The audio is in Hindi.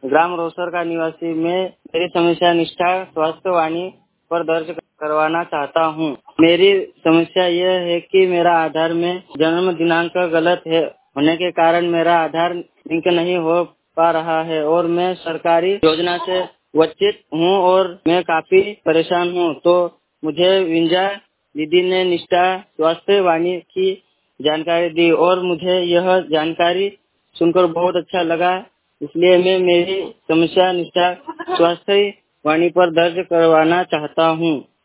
ग्राम रोसर का निवासी। मैं मेरी समस्या निष्ठा स्वास्थ्य वाणी पर दर्ज करवाना चाहता हूँ। मेरी समस्या यह है कि मेरा आधार में जन्म दिनांक गलत है होने के कारण मेरा आधार लिंक नहीं हो पा रहा है और मैं सरकारी योजना से वंचित हूँ और मैं काफी परेशान हूँ। तो मुझे विंजा दीदी ने निष्ठा स्वास्थ्य वाणी की जानकारी दी और मुझे यह जानकारी सुनकर बहुत अच्छा लगा। इसलिए मैं मेरी समस्या निष्ठा स्वास्थ्य वाणी पर दर्ज करवाना चाहता हूँ।